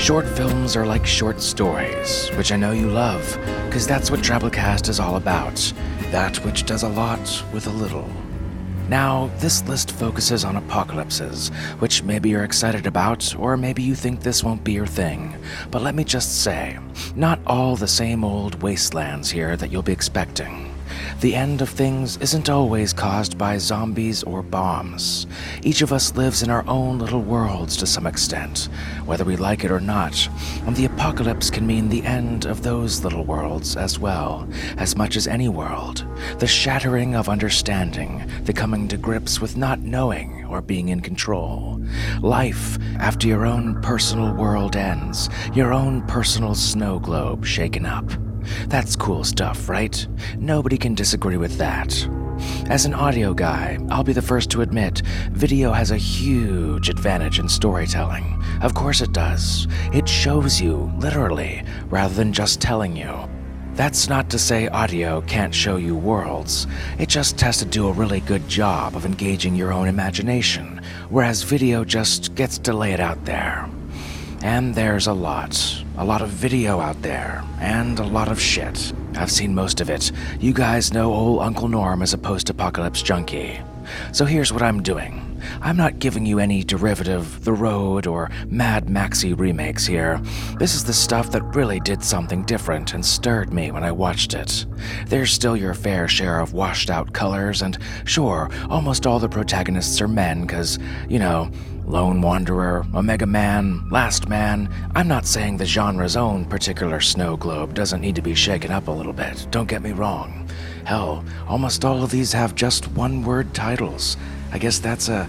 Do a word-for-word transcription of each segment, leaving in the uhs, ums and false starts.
Short films are like short stories, which I know you love, because that's what Drabblecast is all about. That which does a lot with a little. Now, this list focuses on apocalypses, which maybe you're excited about, or maybe you think this won't be your thing. But let me just say, not all the same old wastelands here that you'll be expecting. The end of things isn't always caused by zombies or bombs. Each of us lives in our own little worlds to some extent, whether we like it or not, and the apocalypse can mean the end of those little worlds as well, as much as any world. The shattering of understanding, the coming to grips with not knowing or being in control. Life after your own personal world ends, your own personal snow globe shaken up. That's cool stuff, right? Nobody can disagree with that. As an audio guy, I'll be the first to admit, video has a huge advantage in storytelling. Of course it does. It shows you, literally, rather than just telling you. That's not to say audio can't show you worlds. It just has to do a really good job of engaging your own imagination, whereas video just gets to lay it out there. And there's a lot. A lot of video out there, and a lot of shit. I've seen most of it. You guys know old Uncle Norm is a post-apocalypse junkie. So here's what I'm doing. I'm not giving you any derivative The Road or Mad Maxi remakes here. This is the stuff that really did something different and stirred me when I watched it. There's still your fair share of washed out colors, and sure, almost all the protagonists are men, cause, you know, Lone Wanderer, Omega Man, Last Man. I'm not saying the genre's own particular snow globe doesn't need to be shaken up a little bit, don't get me wrong. Hell, almost all of these have just one-word titles. I guess that's a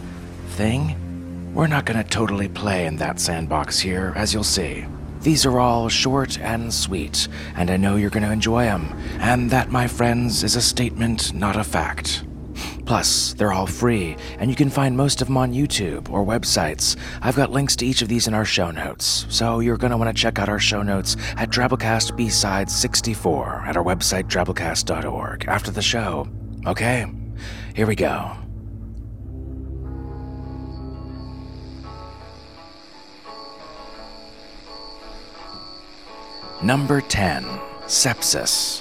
thing? We're not gonna totally play in that sandbox here, as you'll see. These are all short and sweet, and I know you're gonna enjoy them. And that, my friends, is a statement, not a fact. Plus, they're all free, and you can find most of them on YouTube or websites. I've got links to each of these in our show notes, so you're going to want to check out our show notes at Drabblecast B-Side sixty-four at our website, drabblecast dot org, after the show. Okay, here we go. Number ten, Sepsis.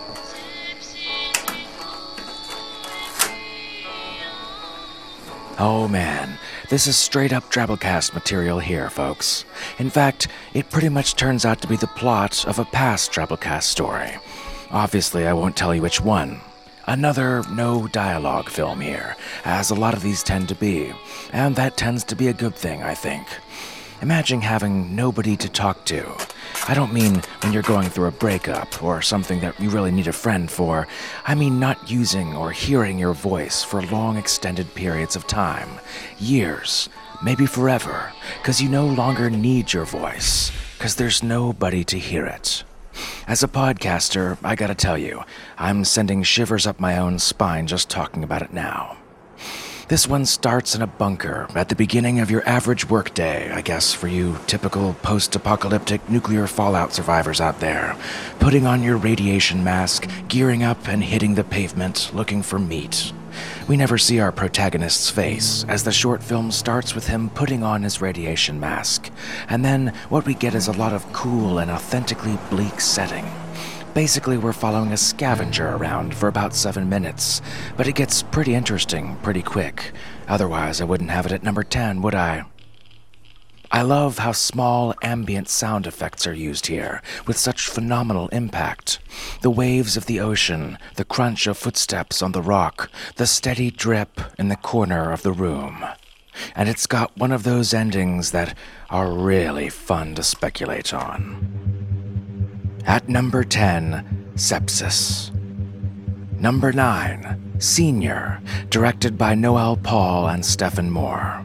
Oh man, this is straight up Drabblecast material here, folks. In fact, it pretty much turns out to be the plot of a past Drabblecast story. Obviously, I won't tell you which one. Another no dialogue film here, as a lot of these tend to be, and that tends to be a good thing, I think. Imagine having nobody to talk to. I don't mean when you're going through a breakup or something that you really need a friend for. I mean not using or hearing your voice for long extended periods of time. Years, maybe forever, because you no longer need your voice, because there's nobody to hear it. As a podcaster, I gotta tell you, I'm sending shivers up my own spine just talking about it now. This one starts in a bunker at the beginning of your average workday, I guess, for you typical post-apocalyptic nuclear fallout survivors out there, putting on your radiation mask, gearing up and hitting the pavement, looking for meat. We never see our protagonist's face, as the short film starts with him putting on his radiation mask, and then what we get is a lot of cool and authentically bleak setting. Basically, we're following a scavenger around for about seven minutes, but it gets pretty interesting pretty quick. Otherwise, I wouldn't have it at number ten, would I? I love how small ambient sound effects are used here, with such phenomenal impact. The waves of the ocean, the crunch of footsteps on the rock, the steady drip in the corner of the room. And it's got one of those endings that are really fun to speculate on. At number ten, Sepsis. Number nine, Senior, directed by Noel Paul and Stephen Moore.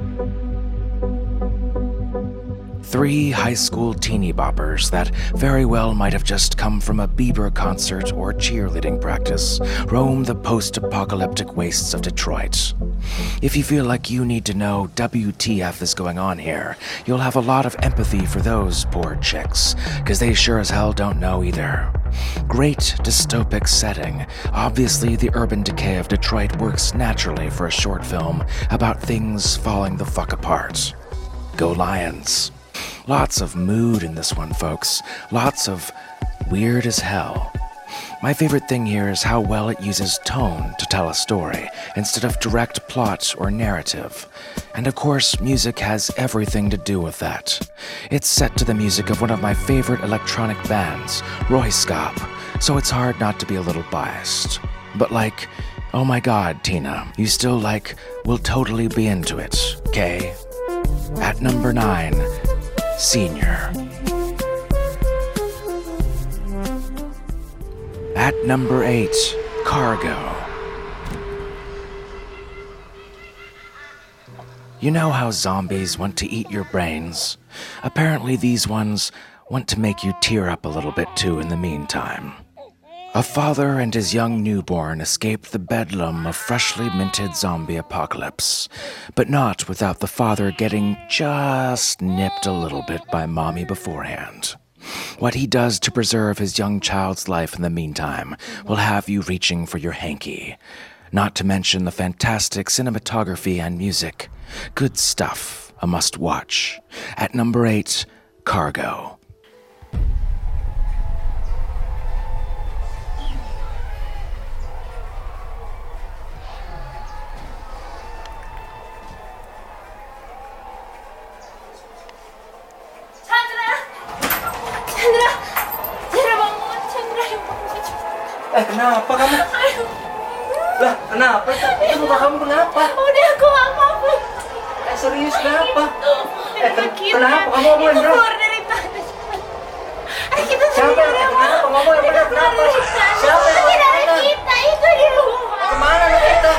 Three high school teeny boppers that very well might have just come from a Bieber concert or cheerleading practice roam the post-apocalyptic wastes of Detroit. If you feel like you need to know W T F is going on here, you'll have a lot of empathy for those poor chicks, because they sure as hell don't know either. Great dystopic setting. Obviously, the urban decay of Detroit works naturally for a short film about things falling the fuck apart. Go Lions. Lots of mood in this one, folks. Lots of weird as hell. My favorite thing here is how well it uses tone to tell a story, instead of direct plot or narrative. And of course, music has everything to do with that. It's set to the music of one of my favorite electronic bands, Royskop, so it's hard not to be a little biased. But like, oh my god, Tina, you still like, will totally be into it, okay? At number nine, Senior. At number eight, Cargo. You know how zombies want to eat your brains? Apparently these ones want to make you tear up a little bit too in the meantime. A father and his young newborn escaped the bedlam of freshly minted zombie apocalypse, but not without the father getting just nipped a little bit by mommy beforehand. What he does to preserve his young child's life in the meantime will have you reaching for your hanky. Not to mention the fantastic cinematography and music. Good stuff, a must-watch. At number eight, Cargo. Eh, kenapa kamu? Lah, kenapa? Itu muka kamu kenapa? Udah, aku gak apa-apa. Eh, serius kenapa? Eh, ken- Kita, kenapa? Kamu ngomongin kita dong. keluar dari tanah. Ayo kita Siapa sendiri, yang- Mama. kenapa? Ngomongin Kita bener, keluar kenapa? dari tanah. Siapa yang Tidak ada ngomongin? kita, itu di rumah. Kemana anak kita?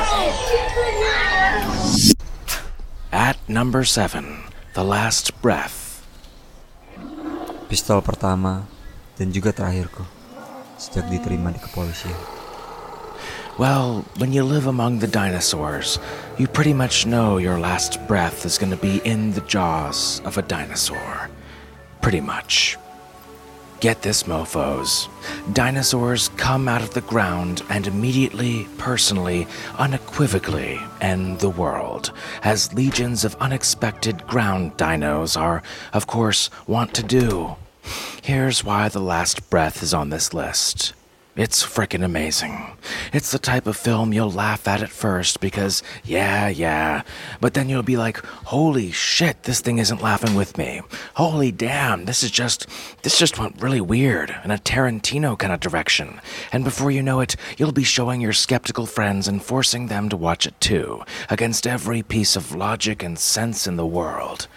At number seven, The Last Breath. Pistol pertama dan juga terakhirku sejak diterima di kepolisian. Well, when you live among the dinosaurs, you pretty much know your last breath is going to be in the jaws of a dinosaur. Pretty much. Get this, mofos. Dinosaurs come out of the ground and immediately, personally, unequivocally end the world, as legions of unexpected ground dinos are, of course, wont to do. Here's why The Last Breath is on this list. It's frickin' amazing. It's the type of film you'll laugh at at first because, yeah, yeah, but then you'll be like, holy shit, this thing isn't laughing with me. Holy damn, this is just, this just went really weird in a Tarantino kind of direction. And before you know it, you'll be showing your skeptical friends and forcing them to watch it too, against every piece of logic and sense in the world.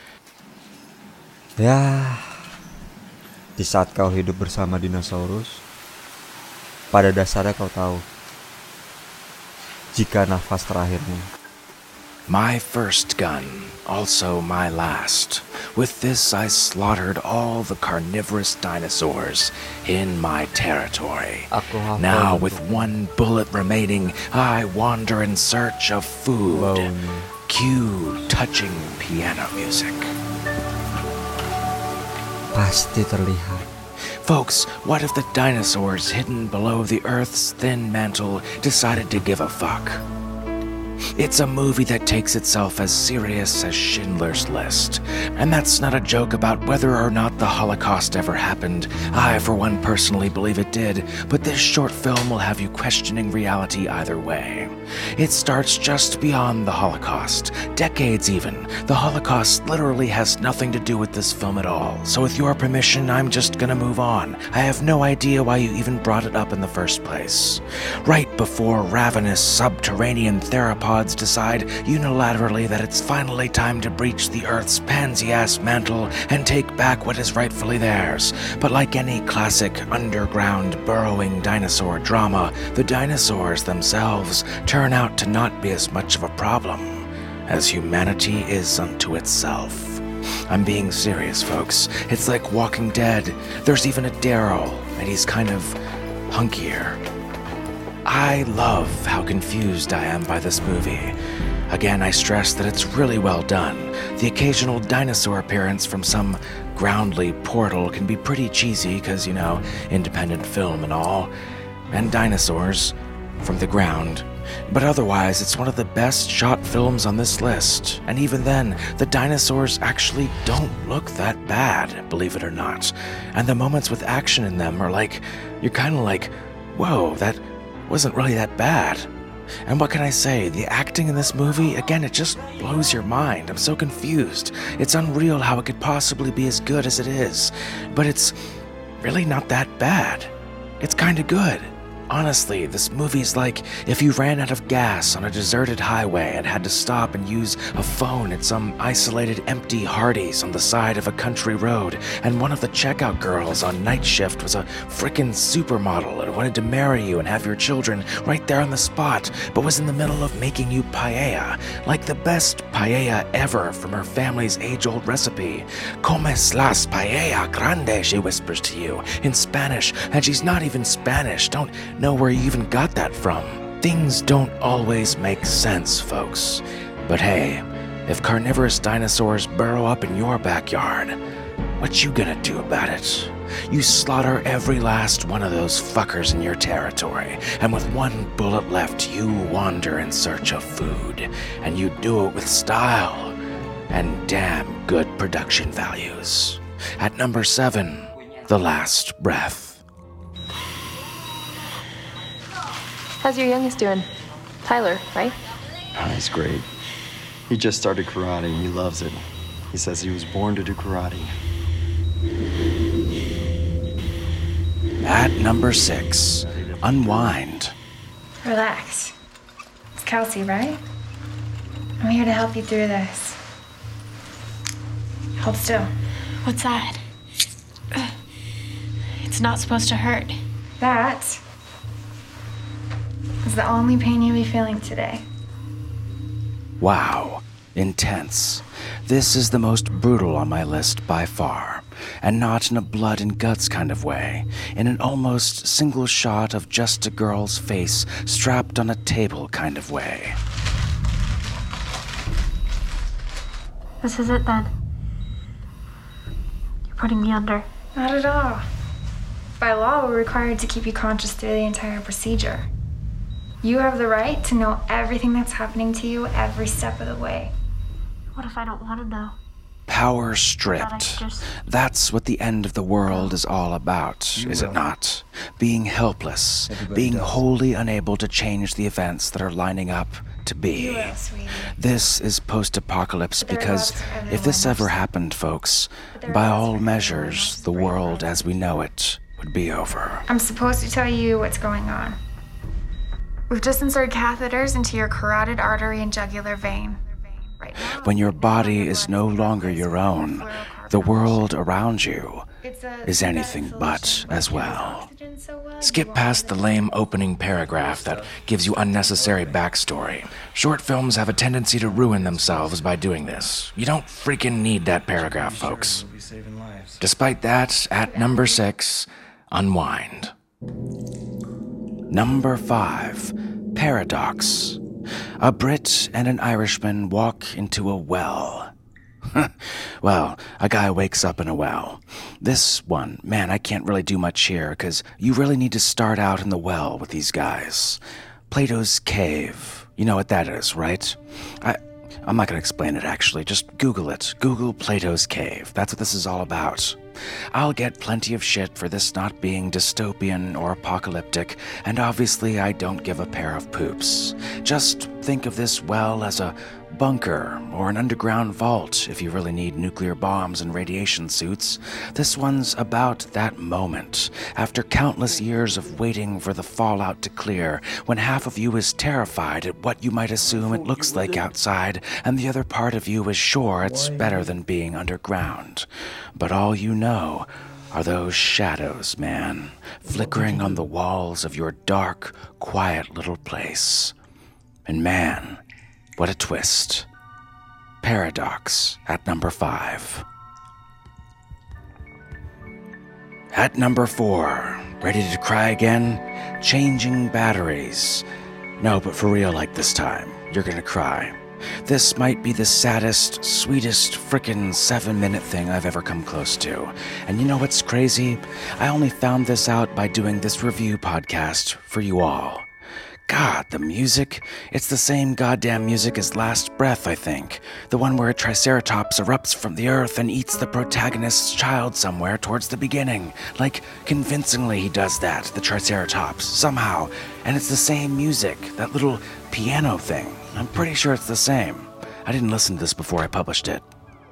Ya, di saat kau hidup bersama dinosaurus, pada dasarnya kau tahu jika nafas terakhirmu. My first gun, also my last. With this I slaughtered all the carnivorous dinosaurs in my territory. Aku hafal Now untuk with one bullet remaining, I wander in search of food. baunya. Cue touching piano music. Pasti terlihat. Folks, what if the dinosaurs hidden below the Earth's thin mantle decided to give a fuck? It's a movie that takes itself as serious as Schindler's List. And that's not a joke about whether or not the Holocaust ever happened. I, for one, personally believe it did, but this short film will have you questioning reality either way. It starts just beyond the Holocaust, decades even. The Holocaust literally has nothing to do with this film at all, so with your permission, I'm just gonna move on. I have no idea why you even brought it up in the first place. Right before ravenous subterranean theropods decide unilaterally that it's finally time to breach the Earth's pansy-ass mantle and take back what is rightfully theirs. But like any classic underground burrowing dinosaur drama, the dinosaurs themselves turn out to not be as much of a problem as humanity is unto itself. I'm being serious, folks. It's like Walking Dead. There's even a Daryl, and he's kind of hunkier. I love how confused I am by this movie. Again, I stress that it's really well done. The occasional dinosaur appearance from some groundly portal can be pretty cheesy because, you know, independent film and all. And dinosaurs from the ground But otherwise, it's one of the best shot films on this list. And even then, the dinosaurs actually don't look that bad, believe it or not. And the moments with action in them are like, you're kind of like, whoa, that wasn't really that bad. And what can I say? The acting in this movie, again, it just blows your mind. I'm so confused. It's unreal how it could possibly be as good as it is. But it's really not that bad. It's kind of good. Honestly, this movie's like if you ran out of gas on a deserted highway and had to stop and use a phone at some isolated empty Hardee's on the side of a country road, and one of the checkout girls on night shift was a frickin' supermodel and wanted to marry you and have your children right there on the spot, but was in the middle of making you paella, like the best paella ever from her family's age-old recipe. Come las paella grande, she whispers to you in Spanish, and she's not even Spanish. Don't know where you even got that from. Things don't always make sense, folks. But hey, if carnivorous dinosaurs burrow up in your backyard, what you gonna do about it? You slaughter every last one of those fuckers in your territory, and with one bullet left, you wander in search of food, and you do it with style and damn good production values. At number seven, The Last Breath. How's your youngest doing? Tyler, right? Oh, he's great. He just started karate and he loves it. He says he was born to do karate. At number six, Unwind. Relax. It's Kelsey, right? I'm here to help you through this. Hold still. What's that? It's not supposed to hurt. That is the only pain you'll be feeling today. Wow, intense. This is the most brutal on my list by far, and not in a blood and guts kind of way, in an almost single shot of just a girl's face strapped on a table kind of way. This is it then. You're putting me under. Not at all. By law, we're required to keep you conscious through the entire procedure. You have the right to know everything that's happening to you every step of the way. What if I don't want to know? Power stripped. Just... That's what the end of the world is all about, You is will. it not? Being helpless, Everybody being does. wholly unable to change the events that are lining up to You be. will, sweetie. This is post-apocalypse But there are because lots of other if this ever wonders. happened, folks, But there are by lots all of other measures, wonders the right world now. as we know it would be over. I'm supposed to tell you what's going on. We've just inserted catheters into your carotid artery and jugular vein. Right now, When your body is no longer your own, the world around you It's a is anything synthetic but solution, as but it well. carries oxygen so well, you Skip won't past the even- lame opening paragraph that gives you unnecessary backstory. Short films have a tendency to ruin themselves by doing this. You don't freaking need that paragraph, folks. We'll be saving lives. Despite that, at number six, Unwind. Number five, Paradox. A Brit and an Irishman walk into a well. Well, a guy wakes up in a well. This one, man, I can't really do much here, because you really need to start out in the well with these guys. Plato's Cave. You know what that is, right? I... I'm not going to explain it, actually. Just Google it. Google Plato's Cave. That's what this is all about. I'll get plenty of shit for this not being dystopian or apocalyptic, and obviously I don't give a pair of poops. Just think of this well as a bunker or an underground vault if you really need nuclear bombs and radiation suits. This one's about that moment, after countless years of waiting for the fallout to clear, when half of you is terrified at what you might assume it looks like outside, and the other part of you is sure it's better than being underground. But all you know are those shadows, man, flickering on the walls of your dark, quiet little place. And man, what a twist. Paradox at number five. At number four, ready to cry again? Changing Batteries. No, but for real, like this time, you're gonna cry. This might be the saddest, sweetest frickin' seven-minute thing I've ever come close to. And you know what's crazy? I only found this out by doing this review podcast for you all. God, the music. It's the same goddamn music as Last Breath, I think. The one where a triceratops erupts from the earth and eats the protagonist's child somewhere towards the beginning. Like, convincingly he does that, the triceratops, somehow. And it's the same music, that little piano thing. I'm pretty sure it's the same. I didn't listen to this before I published it.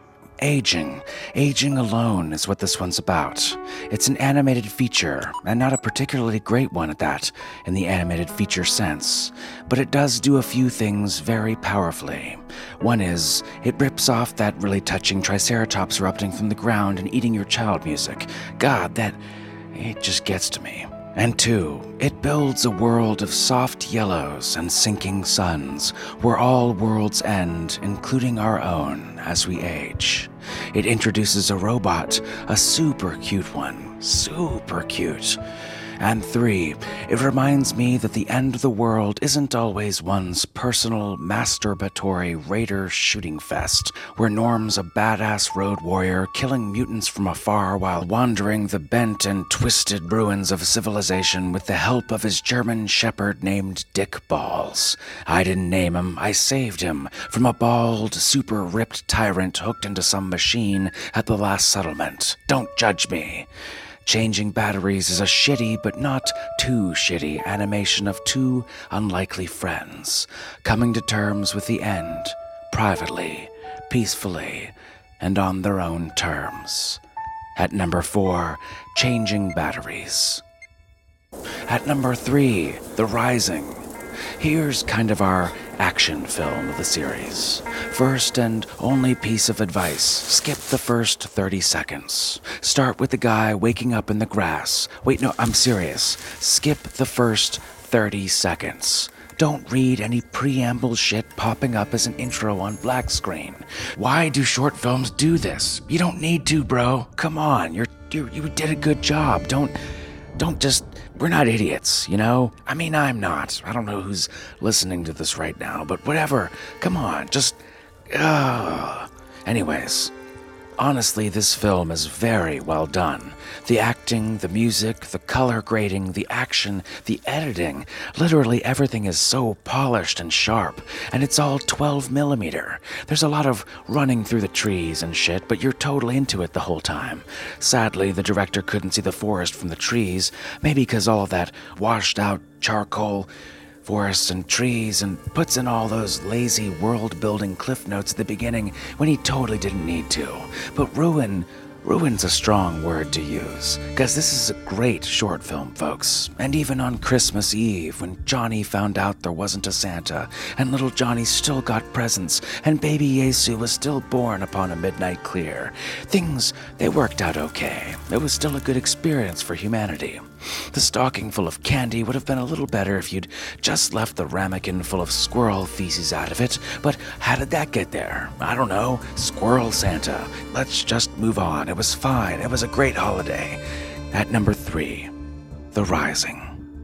Aging. Aging alone is what this one's about. It's an animated feature, and not a particularly great one at that, in the animated feature sense. But it does do a few things very powerfully. One is, it rips off that really touching triceratops erupting from the ground and eating your child music. God, that... it just gets to me. And two, it builds a world of soft yellows and sinking suns, where all worlds end, including our own, as we age. It introduces a robot, a super cute one, super cute. And three, it reminds me that the end of the world isn't always one's personal, masturbatory raider shooting fest, where Norm's a badass road warrior killing mutants from afar while wandering the bent and twisted ruins of civilization with the help of his German shepherd named Dick Balls. I didn't name him, I saved him from a bald, super ripped tyrant hooked into some machine at the last settlement. Don't judge me. Changing Batteries is a shitty but not too shitty animation of two unlikely friends coming to terms with the end, privately, peacefully, and on their own terms. At number four, Changing Batteries. At number three, The Rising. Here's kind of our action film of the series. First and only piece of advice, skip the first thirty seconds. Start with the guy waking up in the grass. Wait, no, I'm serious. Skip the first thirty seconds. Don't read any preamble shit popping up as an intro on black screen. Why do short films do this? You don't need to, bro. Come on, you're, you you did a good job. Don't, don't just... We're not idiots, you know? I mean, I'm not. I don't know who's listening to this right now, but whatever. Come on, just... Ugh. Anyways, honestly, this film is very well done. The acting, the music, the color grading, the action, the editing, literally everything is so polished and sharp, and it's all twelve millimeter. There's a lot of running through the trees and shit, but you're totally into it the whole time. Sadly, the director couldn't see the forest from the trees, maybe because all of that washed out charcoal forests and trees, and puts in all those lazy world-building cliff notes at the beginning when he totally didn't need to. But ruin... Ruin's a strong word to use, because this is a great short film, folks. And even on Christmas Eve, when Johnny found out there wasn't a Santa, and little Johnny still got presents, and baby Yesu was still born upon a midnight clear, things, they worked out okay. It was still a good experience for humanity. The stocking full of candy would have been a little better if you'd just left the ramekin full of squirrel feces out of it, but how did that get there? I don't know. Squirrel Santa. Let's just move on. It was fine. It was a great holiday. At number three, The Rising.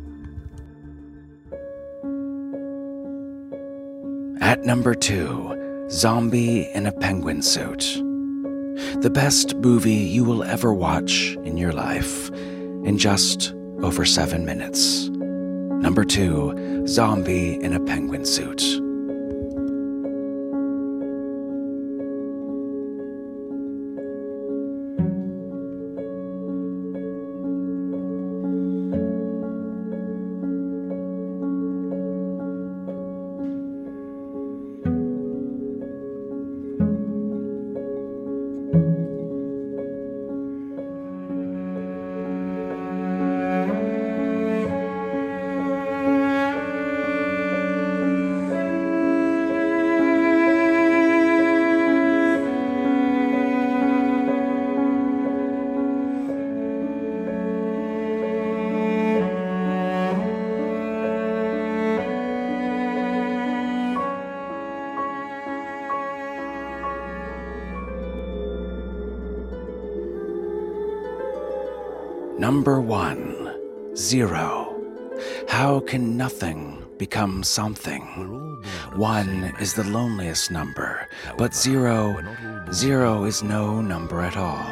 At number two, Zombie in a Penguin Suit. The best movie you will ever watch in your life. In just over seven minutes. Number two, Zombie in a Penguin Suit. Number one, Zero. How can nothing become something? One is the loneliest number, but zero, zero is no number at all.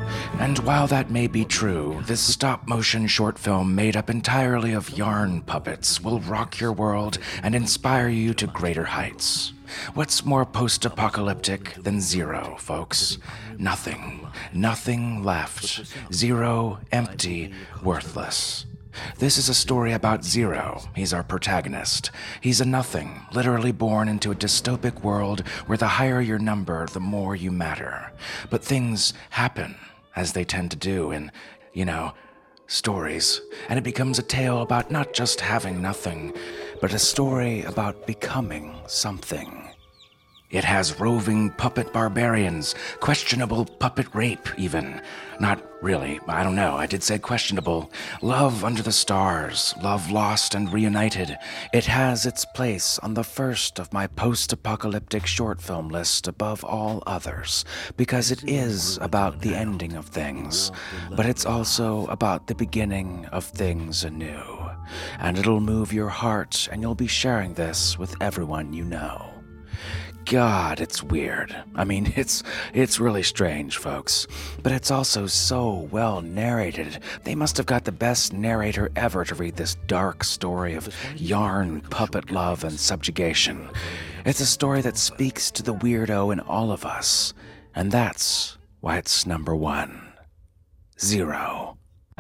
And while that may be true, this stop-motion short film made up entirely of yarn puppets will rock your world and inspire you to greater heights. What's more post-apocalyptic than zero, folks? Nothing. Nothing left. Zero, empty, worthless. This is a story about Zero. He's our protagonist. He's a nothing, literally born into a dystopic world where the higher your number, the more you matter. But things happen, as they tend to do in, you know, stories. And it becomes a tale about not just having nothing, but a story about becoming something. It has roving puppet barbarians, questionable puppet rape even. Not really, I don't know, I did say questionable. Love under the stars, love lost and reunited. It has its place on the first of my post-apocalyptic short film list above all others, because it is about the ending of things, but it's also about the beginning of things anew. And it'll move your heart, and you'll be sharing this with everyone you know. God, it's weird. I mean, it's it's really strange, folks. But it's also so well narrated. They must have got the best narrator ever to read this dark story of yarn, puppet love, and subjugation. It's a story that speaks to the weirdo in all of us. And that's why it's number one. Zero.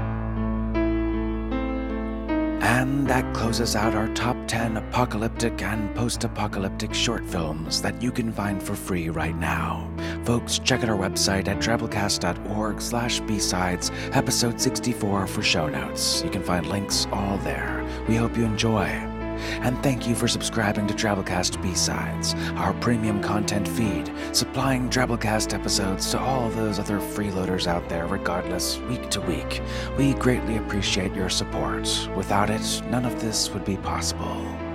And that closes out our top ten apocalyptic and post-apocalyptic short films that you can find for free right now. Folks, check out our website at drabblecast.org slash B-Sides, episode sixty-four for show notes. You can find links all there. We hope you enjoy. And thank you for subscribing to Drabblecast B-Sides, our premium content feed, supplying Drabblecast episodes to all those other freeloaders out there regardless, week to week. We greatly appreciate your support. Without it, none of this would be possible.